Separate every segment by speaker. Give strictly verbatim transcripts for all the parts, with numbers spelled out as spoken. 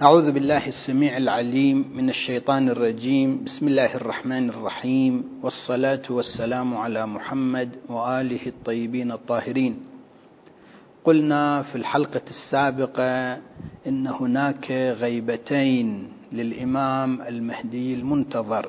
Speaker 1: أعوذ بالله السميع العليم من الشيطان الرجيم. بسم الله الرحمن الرحيم، والصلاة والسلام على محمد وآله الطيبين الطاهرين. قلنا في الحلقة السابقة إن هناك غيبتين للإمام المهدي المنتظر.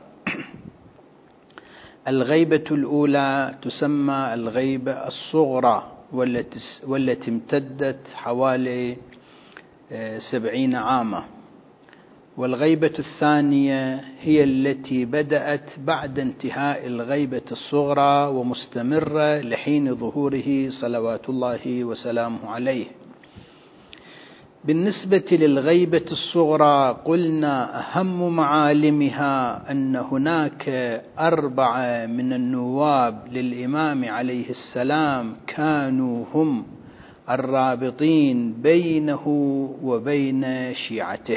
Speaker 1: الغيبة الأولى تسمى الغيبة الصغرى، والتي امتدت حوالي سبعين عاما، والغيبة الثانية هي التي بدأت بعد انتهاء الغيبة الصغرى ومستمرة لحين ظهوره صلوات الله وسلامه عليه. بالنسبة للغيبة الصغرى قلنا أهم معالمها أن هناك أربعة من النواب للإمام عليه السلام كانوا هم الرابطين بينه وبين شيعته،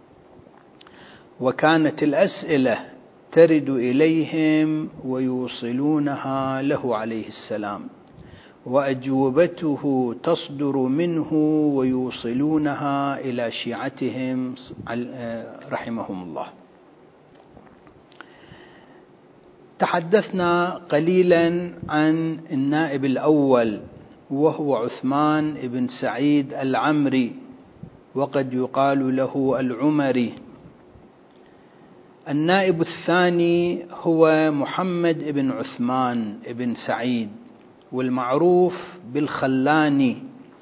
Speaker 1: وكانت الأسئلة ترد إليهم ويوصلونها له عليه السلام، وأجوبته تصدر منه ويوصلونها إلى شيعتهم رحمهم الله. تحدثنا قليلا عن النائب الأول، وهو عثمان بن سعيد العمري، وقد يقال له العمري. النائب الثاني هو محمد بن عثمان بن سعيد، والمعروف بالخلاني،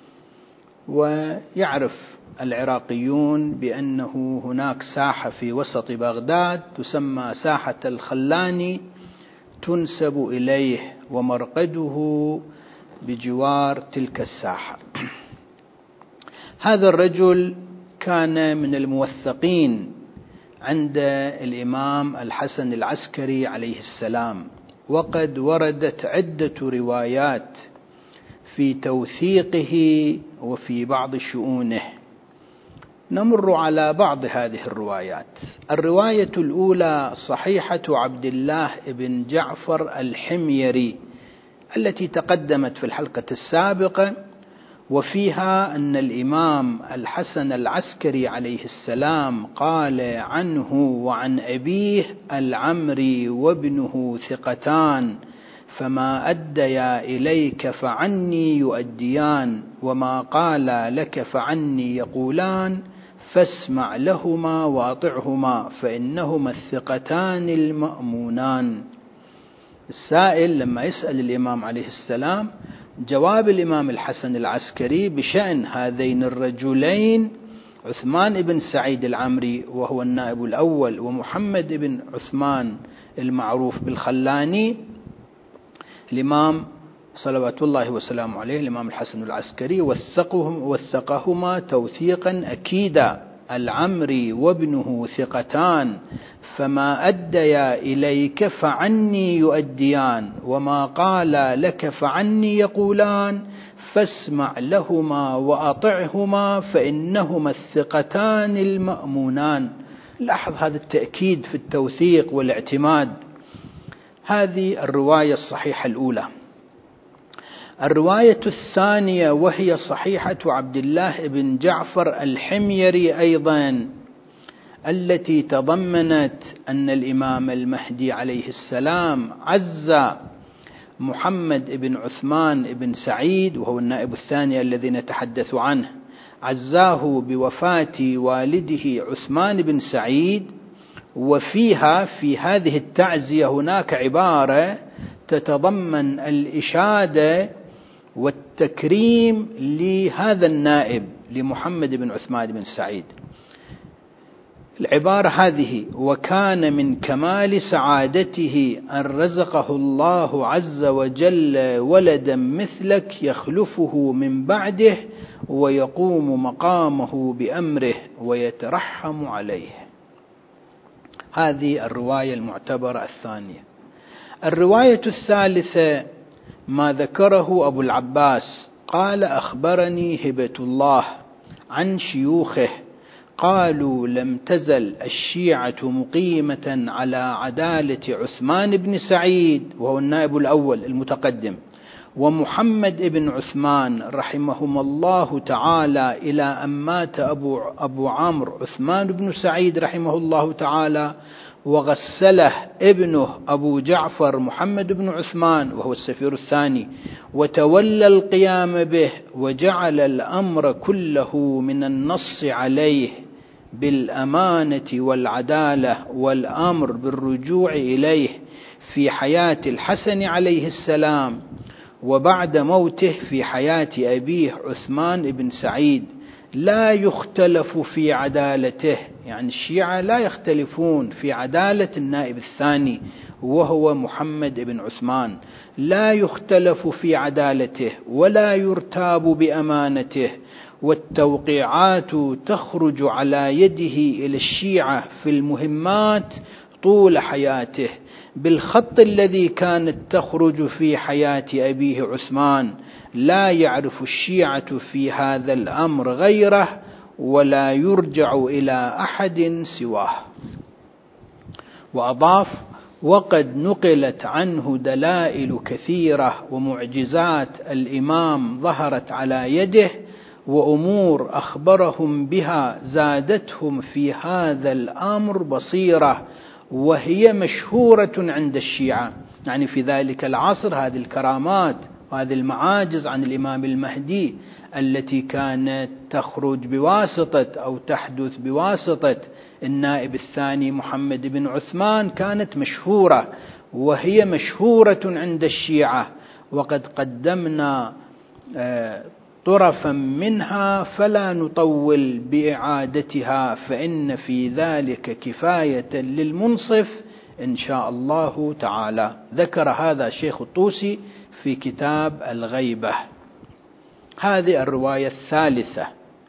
Speaker 1: ويعرف العراقيون بأنه هناك ساحة في وسط بغداد تسمى ساحة الخلاني تنسب إليه، ومرقده بجوار تلك الساحة. هذا الرجل كان من الموثقين عند الإمام الحسن العسكري عليه السلام، وقد وردت عدة روايات في توثيقه وفي بعض شؤونه. نمر على بعض هذه الروايات. الرواية الأولى صحيحة عبد الله بن جعفر الحميري التي تقدمت في الحلقة السابقة، وفيها أن الإمام الحسن العسكري عليه السلام قال عنه وعن أبيه العمري وابنه ثقتان، فما أديا إليك فعني يؤديان، وما قال لك فعني يقولان، فاسمع لهما وأطعهما فإنهما الثقتان المأمونان. السائل لما يسأل الإمام عليه السلام، جواب الإمام الحسن العسكري بشأن هذين الرجلين عثمان بن سعيد العمري وهو النائب الأول، ومحمد بن عثمان المعروف بالخلاني، الإمام صلوات الله وسلامه عليه الإمام الحسن العسكري وثقهم وثقهما توثيقا أكيدا. العمري وابنه ثقتان، فما أديا إليك فعني يؤديان، وما قال لك فعني يقولان، فاسمع لهما وأطعهما فإنهما الثقتان المأمونان. لاحظ هذا التأكيد في التوثيق والاعتماد. هذه الرواية الصحيحة الأولى. الرواية الثانية وهي صحيحة عبد الله بن جعفر الحميري أيضا، التي تضمنت أن الإمام المهدي عليه السلام عز محمد بن عثمان بن سعيد وهو النائب الثاني الذي نتحدث عنه، عزاه بوفاة والده عثمان بن سعيد. وفيها في هذه التعزية هناك عبارة تتضمن الإشادة والتكريم لهذا النائب لمحمد بن عثمان بن سعيد. العبارة هذه: وكان من كمال سعادته أن رزقه الله عز وجل ولدا مثلك يخلفه من بعده ويقوم مقامه بأمره ويترحم عليه. هذه الرواية المعتبرة الثانية. الرواية الثالثة ما ذكره أبو العباس قال: أخبرني هبة الله عن شيوخه قالوا: لم تزل الشيعة مقيمة على عدالة عثمان بن سعيد وهو النائب الأول المتقدم، ومحمد بن عثمان رحمهما الله تعالى إلى أن مات أبو, أبو عمرو عثمان بن سعيد رحمه الله تعالى، وغسله ابنه أبو جعفر محمد بن عثمان وهو السفير الثاني، وتولى القيام به، وجعل الأمر كله من النص عليه بالأمانة والعدالة والأمر بالرجوع إليه في حياة الحسن عليه السلام، وبعد موته في حياة أبيه عثمان بن سعيد، لا يختلف في عدالته. يعني الشيعة لا يختلفون في عدالة النائب الثاني وهو محمد بن عثمان، لا يختلف في عدالته ولا يرتاب بأمانته، والتوقيعات تخرج على يده إلى الشيعة في المهمات طول حياته بالخط الذي كانت تخرج في حياة أبيه عثمان. لا يعرف الشيعة في هذا الأمر غيره، ولا يرجع إلى أحد سواه. وأضاف: وقد نقلت عنه دلائل كثيرة ومعجزات الإمام ظهرت على يده، وأمور أخبرهم بها زادتهم في هذا الأمر بصيرة، وهي مشهورة عند الشيعة. يعني في ذلك العصر هذه الكرامات وهذه المعاجز عن الإمام المهدي التي كانت تخرج بواسطة أو تحدث بواسطة النائب الثاني محمد بن عثمان كانت مشهورة، وهي مشهورة عند الشيعة، وقد قدمنا طرفا منها فلا نطول بإعادتها، فإن في ذلك كفاية للمنصف إن شاء الله تعالى. ذكر هذا الشيخ الطوسي في كتاب الغيبة. هذه الرواية الثالثة.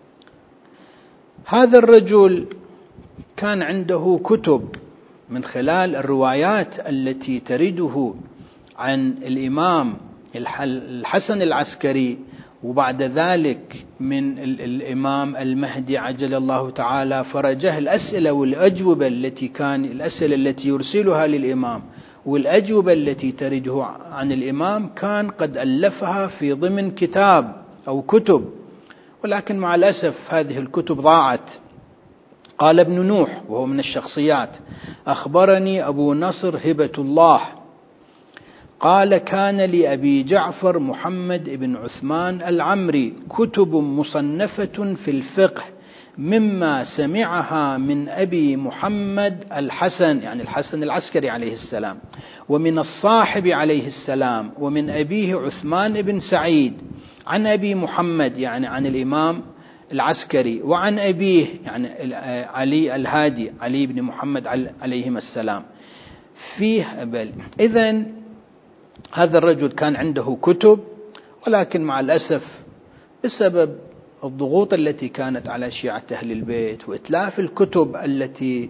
Speaker 1: هذا الرجل كان عنده كتب من خلال الروايات التي ترده عن الإمام الحسن العسكري، وبعد ذلك من الإمام المهدي عجل الله تعالى فرجه، الأسئلة والأجوبة التي كان الأسئلة التي يرسلها للإمام والأجوبة التي ترده عن الإمام كان قد ألفها في ضمن كتاب أو كتب، ولكن مع الأسف هذه الكتب ضاعت. قال ابن نوح وهو من الشخصيات: أخبرني أبو نصر هبة الله قال: كان لأبي جعفر محمد بن عثمان العمري كتب مصنفة في الفقه مما سمعها من أبي محمد الحسن، يعني الحسن العسكري عليه السلام، ومن الصاحب عليه السلام، ومن أبيه عثمان بن سعيد، عن أبي محمد يعني عن الإمام العسكري، وعن أبيه يعني علي الهادي علي بن محمد عليهما السلام فيه أبل. إذن هذا الرجل كان عنده كتب، ولكن مع الأسف بسبب الضغوط التي كانت على شيعة أهل البيت وإتلاف الكتب التي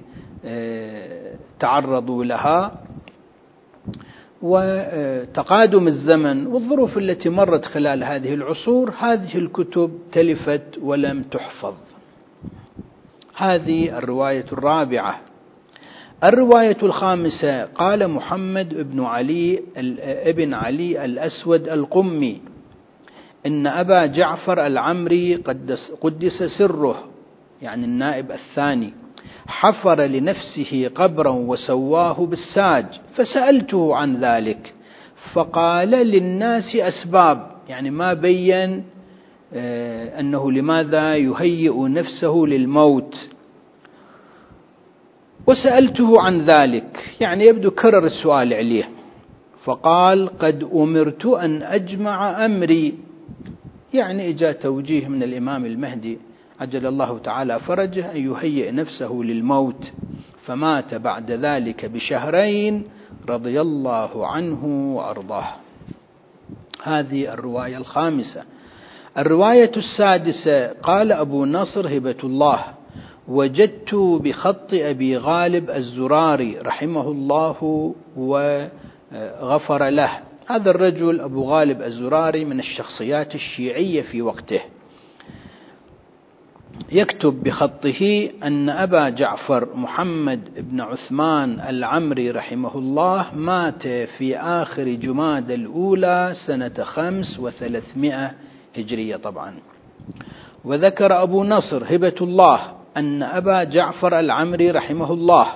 Speaker 1: تعرضوا لها وتقادم الزمن والظروف التي مرت خلال هذه العصور، هذه الكتب تلفت ولم تحفظ. هذه الرواية الرابعة. الرواية الخامسة: قال محمد بن علي ابن علي الأسود القمي إن أبا جعفر العمري قدس, قدس سره، يعني النائب الثاني، حفر لنفسه قبرا وسواه بالساج، فسألته عن ذلك فقال: للناس أسباب، يعني ما بين أنه لماذا يهيئ نفسه للموت. وسألته عن ذلك، يعني يبدو كرر السؤال عليه، فقال: قد أمرت أن أجمع أمري، يعني إجا توجيه من الإمام المهدي عجل الله تعالى فرجه أن يهيئ نفسه للموت، فمات بعد ذلك بشهرين رضي الله عنه وأرضاه. هذه الرواية الخامسة. الرواية السادسة: قال أبو نصر هبة الله: وجدت بخط أبي غالب الزراري رحمه الله وغفر له. هذا الرجل أبو غالب الزراري من الشخصيات الشيعية في وقته، يكتب بخطه أن أبا جعفر محمد بن عثمان العمري رحمه الله مات في آخر جماد الأولى سنة خمس وثلاثمائة هجرية طبعا. وذكر أبو نصر هبة الله أن أبا جعفر العمري رحمه الله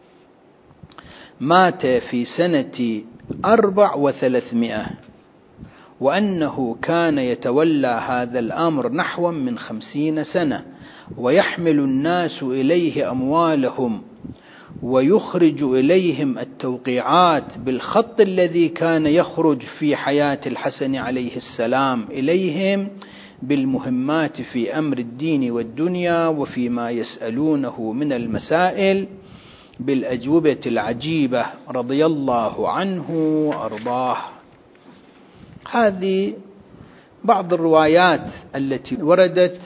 Speaker 1: مات في سنة أربع وثلاثمائة، وأنه كان يتولى هذا الأمر نحو من خمسين سنة، ويحمل الناس إليه أموالهم ويخرج إليهم التوقيعات بالخط الذي كان يخرج في حياة الحسن عليه السلام إليهم بالمهمات في أمر الدين والدنيا وفيما يسألونه من المسائل بالأجوبة العجيبة رضي الله عنه وأرضاه. هذه بعض الروايات التي وردت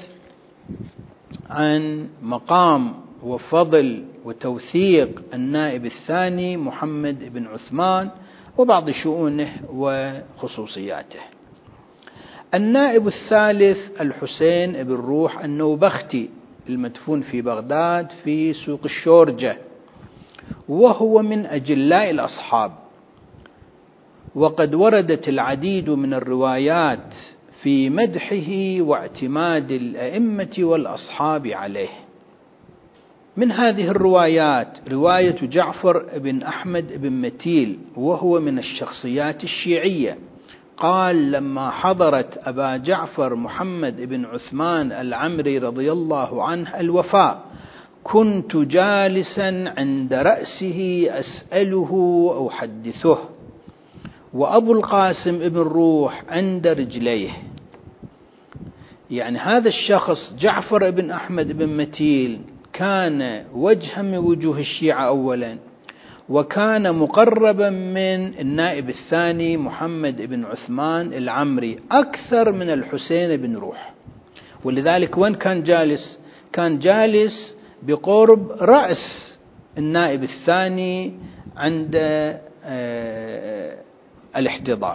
Speaker 1: عن مقام وفضل وتوثيق النائب الثاني محمد بن عثمان وبعض شؤونه وخصوصياته. النائب الثالث الحسين بن روح النوبختي المدفون في بغداد في سوق الشورجة، وهو من أجلاء الأصحاب، وقد وردت العديد من الروايات في مدحه واعتماد الأئمة والأصحاب عليه. من هذه الروايات رواية جعفر بن أحمد بن متيل، وهو من الشخصيات الشيعية، قال: لما حضرت أبا جعفر محمد بن عثمان العمري رضي الله عنه الوفاة كنت جالسا عند رأسه أسأله أو أحدثه، وأبو القاسم ابن روح عند رجليه. يعني هذا الشخص جعفر بن أحمد بن متيل كان وجها من وجوه الشيعة أولا، وكان مقربا من النائب الثاني محمد بن عثمان العمري أكثر من الحسين بن روح. ولذلك وين كان جالس؟ كان جالس بقرب رأس النائب الثاني عند الاحتضار.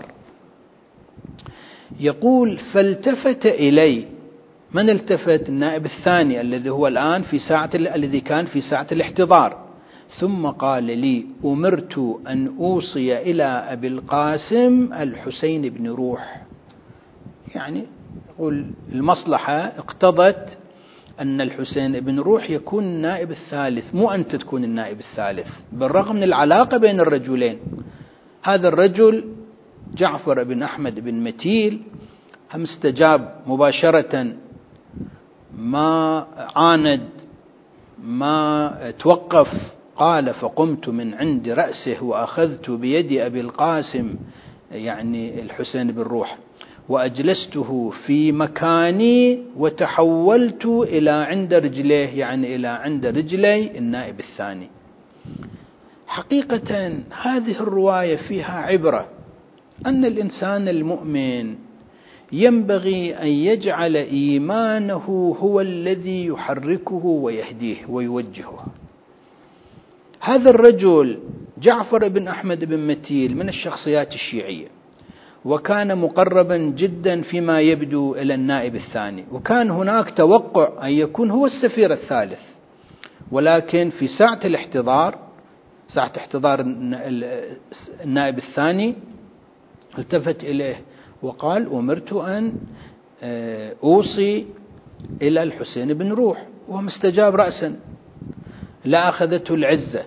Speaker 1: يقول: فالتفت إلي. من التفت؟ النائب الثاني الذي هو الآن في ساعة الذي كان في ساعة الاحتضار. ثم قال لي: أمرت أن أوصي إلى أبي القاسم الحسين بن روح. يعني يقول المصلحة اقتضت أن الحسين بن روح يكون النائب الثالث، مو أنت تكون النائب الثالث، بالرغم من العلاقة بين الرجلين. هذا الرجل جعفر بن أحمد بن متيل هم استجاب مباشرة، ما عاند، ما توقف. قال: فقمت من عند رأسه وأخذت بيد أبي القاسم يعني الحسين بن روح وأجلسته في مكاني وتحولت إلى عند رجليه، يعني إلى عند رجلي النائب الثاني. حقيقة هذه الرواية فيها عبرة أن الإنسان المؤمن ينبغي أن يجعل إيمانه هو الذي يحركه ويهديه ويوجهه. هذا الرجل جعفر بن أحمد بن متيل من الشخصيات الشيعية، وكان مقربا جدا فيما يبدو إلى النائب الثاني، وكان هناك توقع أن يكون هو السفير الثالث. ولكن في ساعة الاحتضار، ساعة احتضار النائب الثاني، التفت إليه وقال: أمرت أن أوصي إلى الحسين بن روح، وهم استجاب رأسا. لا أخذته العزة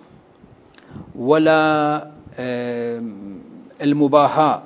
Speaker 1: ولا المباهاة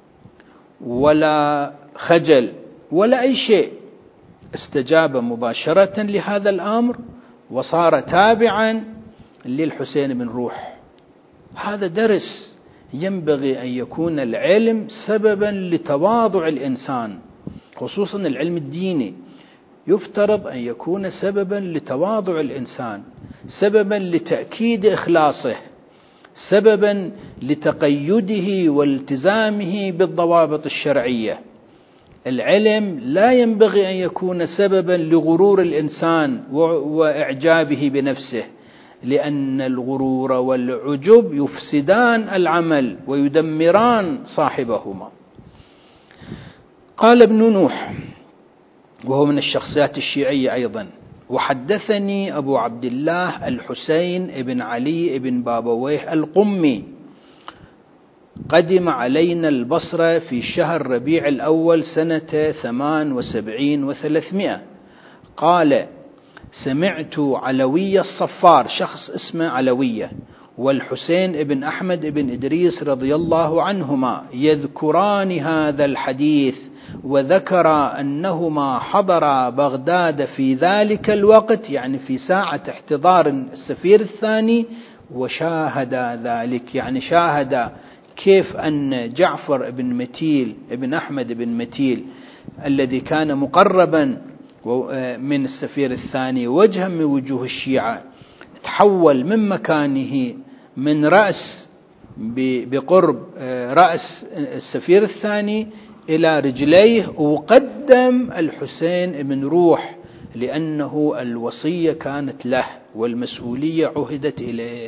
Speaker 1: ولا خجل ولا أي شيء، استجاب مباشرة لهذا الأمر وصار تابعا للحسين بن روح. هذا درس، ينبغي أن يكون العلم سببا لتواضع الإنسان، خصوصا العلم الديني يفترض أن يكون سببا لتواضع الإنسان، سببا لتأكيد إخلاصه، سببا لتقيده والتزامه بالضوابط الشرعية. العلم لا ينبغي أن يكون سببا لغرور الإنسان وإعجابه بنفسه، لأن الغرور والعجب يفسدان العمل ويدمران صاحبهما. قال ابن نوح: وهو من الشخصيات الشيعية أيضا. وحدثني أبو عبد الله الحسين بن علي بن بابويه القمي قدم علينا البصرة في شهر ربيع الأول سنة ثمان وسبعين وثلاثمائة، قال: سمعت علوية الصفار، شخص اسمه علوية، والحسين بن أحمد بن إدريس رضي الله عنهما يذكران هذا الحديث، وذكر أنهما حضرا بغداد في ذلك الوقت، يعني في ساعة احتضار السفير الثاني، وشاهد ذلك، يعني شاهد كيف أن جعفر بن متيل بن أحمد بن متيل الذي كان مقربا من السفير الثاني وجها من وجوه الشيعة تحول من مكانه من رأس بقرب رأس السفير الثاني إلى رجليه، وقدم الحسين بن روح لأنه الوصية كانت له والمسؤولية عهدت إليه.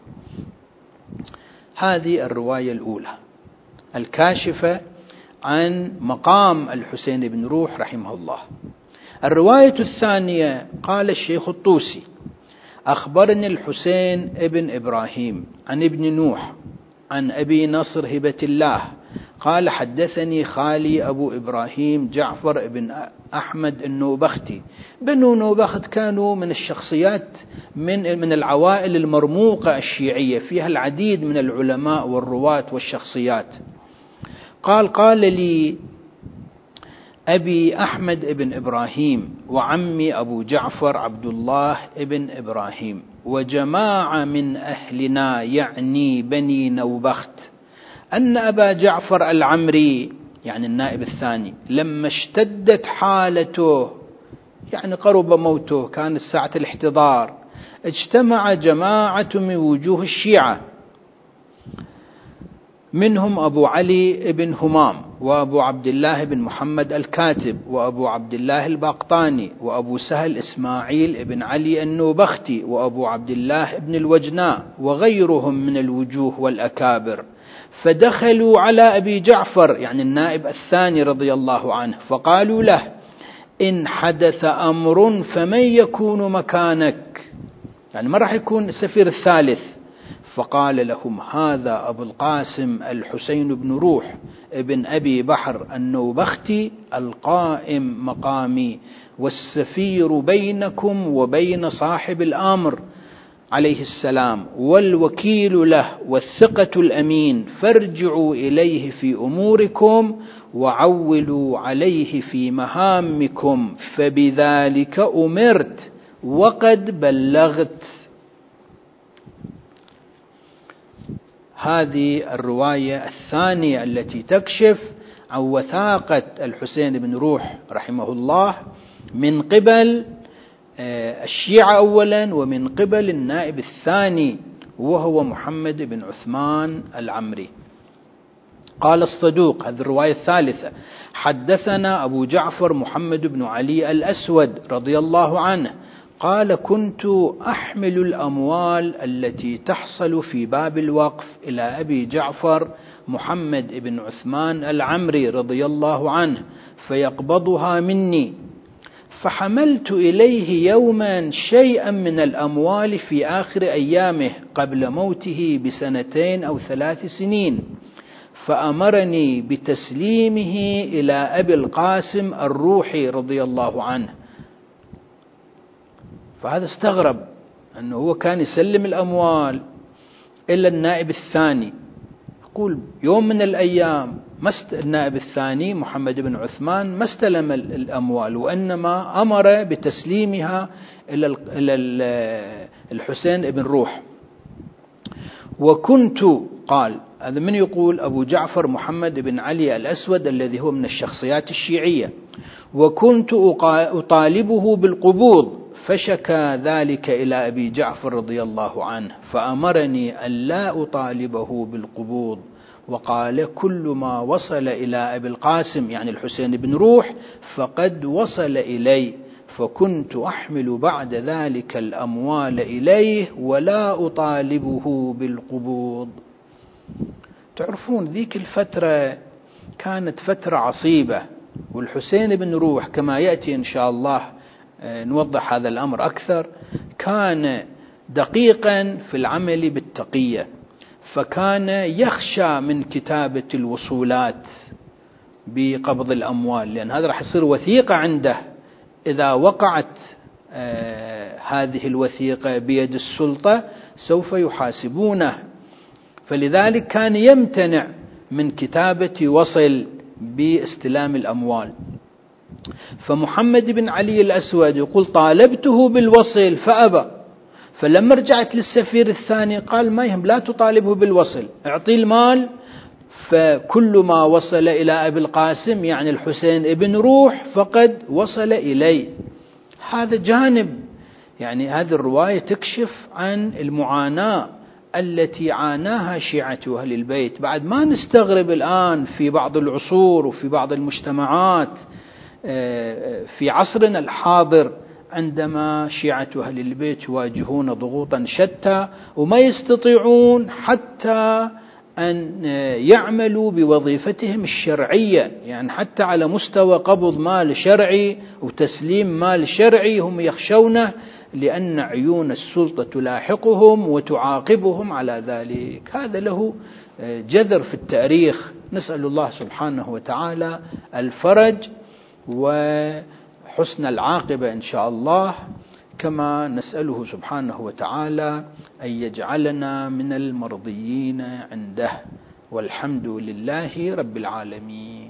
Speaker 1: هذه الرواية الأولى الكاشفة عن مقام الحسين بن روح رحمه الله. الرواية الثانية: قال الشيخ الطوسي: أخبرني الحسين ابن إبراهيم عن ابن نوح عن أبي نصر هبة الله قال: حدثني خالي أبو إبراهيم جعفر بن أحمد النوبختي. بنو نوبخت كانوا من الشخصيات من من العوائل المرموقة الشيعية، فيها العديد من العلماء والرواة والشخصيات. قال: قال لي أبي أحمد بن إبراهيم وعمي أبو جعفر عبد الله بن إبراهيم وجماعة من أهلنا، يعني بني نوبخت، أن أبا جعفر العمري، يعني النائب الثاني، لما اشتدت حالته، يعني قرب موته، كانت ساعة الاحتضار، اجتمع جماعة من وجوه الشيعة، منهم أبو علي بن همام، وأبو عبد الله بن محمد الكاتب، وأبو عبد الله الباقطاني، وأبو سهل إسماعيل بن علي النوبختي، وأبو عبد الله بن الوجناء، وغيرهم من الوجوه والأكابر، فدخلوا على أبي جعفر، يعني النائب الثاني رضي الله عنه، فقالوا له: إن حدث أمر فمن يكون مكانك؟ يعني ما راح يكون السفير الثالث. فقال لهم: هذا أبو القاسم الحسين بن روح ابن أبي بحر النوبختي القائم مقامي، والسفير بينكم وبين صاحب الأمر عليه السلام، والوكيل له والثقة الأمين، فارجعوا إليه في أموركم وعولوا عليه في مهامكم، فبذلك أمرت وقد بلغت. هذه الرواية الثانية التي تكشف عن وثاقة الحسين بن روح رحمه الله من قبل الشيعة أولا، ومن قبل النائب الثاني وهو محمد بن عثمان العمري. قال الصدوق، هذه الرواية الثالثة: حدثنا أبو جعفر محمد بن علي الأسود رضي الله عنه قال: كنت أحمل الأموال التي تحصل في باب الوقف إلى أبي جعفر محمد بن عثمان العمري رضي الله عنه فيقبضها مني، فحملت إليه يوما شيئا من الأموال في آخر أيامه قبل موته بسنتين أو ثلاث سنين، فأمرني بتسليمه إلى أبي القاسم الروحي رضي الله عنه. فهذا استغرب أنه هو كان يسلم الأموال إلى النائب الثاني، يقول يوم من الأيام النائب الثاني محمد بن عثمان ما استلم الأموال، وإنما أمر بتسليمها إلى الحسين بن روح. وكنت، قال هذا من يقول؟ أبو جعفر محمد بن علي الأسود الذي هو من الشخصيات الشيعية. وكنت أطالبه بالقبوض، فشكى ذلك إلى أبي جعفر رضي الله عنه، فأمرني أن لا أطالبه بالقبوض، وقال: كل ما وصل إلى أبي القاسم، يعني الحسين بن روح، فقد وصل إلي، فكنت أحمل بعد ذلك الأموال إليه ولا أطالبه بالقبوض. تعرفون ذيك الفترة كانت فترة عصيبة والحسين بن روح كما يأتي إن شاء الله نوضح هذا الأمر أكثر، كان دقيقا في العمل بالتقية، فكان يخشى من كتابة الوصولات بقبض الأموال، لأن هذا راح يصير وثيقة عنده. إذا وقعت آه هذه الوثيقة بيد السلطة سوف يحاسبونه، فلذلك كان يمتنع من كتابة وصل باستلام الأموال. فمحمد بن علي الأسود يقول طالبته بالوصل فأبى، فلما رجعت للسفير الثاني قال ما يهم، لا تطالبه بالوصل، اعطي المال. فكل ما وصل إلى أبي القاسم يعني الحسين ابن روح فقد وصل إلي. هذا جانب، يعني هذه الرواية تكشف عن المعاناة التي عاناها شيعة أهل البيت. بعد ما نستغرب الآن في بعض العصور وفي بعض المجتمعات في عصرنا الحاضر عندما شيعة أهل البيت يواجهون ضغوطا شتى وما يستطيعون حتى أن يعملوا بوظيفتهم الشرعية، يعني حتى على مستوى قبض مال شرعي وتسليم مال شرعي هم يخشونه، لأن عيون السلطة تلاحقهم وتعاقبهم على ذلك. هذا له جذر في التاريخ. نسأل الله سبحانه وتعالى الفرج وحسن العاقبة إن شاء الله، كما نسأله سبحانه وتعالى أن يجعلنا من المرضيين عنده، والحمد لله رب العالمين.